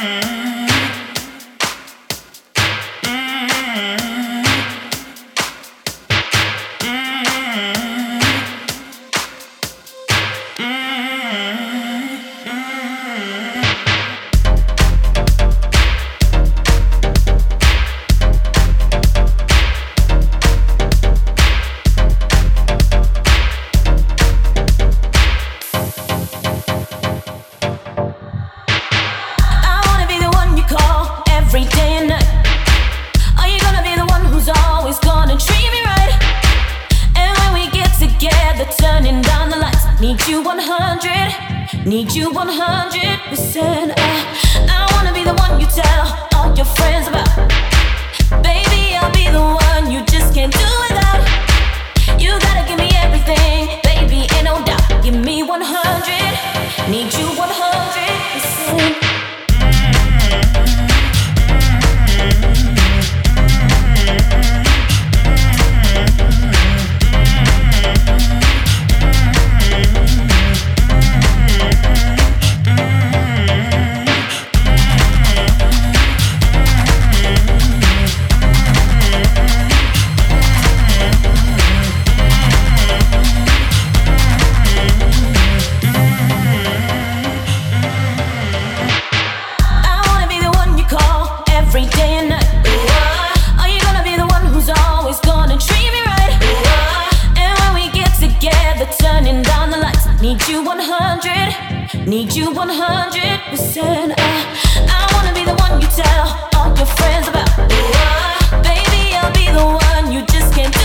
Need you 100%. I wanna be the one you tell all your friends about. Baby, I'll be the one you just can't do without. You gotta give me everything, baby, ain't no doubt. Give me 100. Need you 100%. Need you 100, need you 100%. I wanna be the one you tell all your friends about. Baby, I'll be the one you just can't do.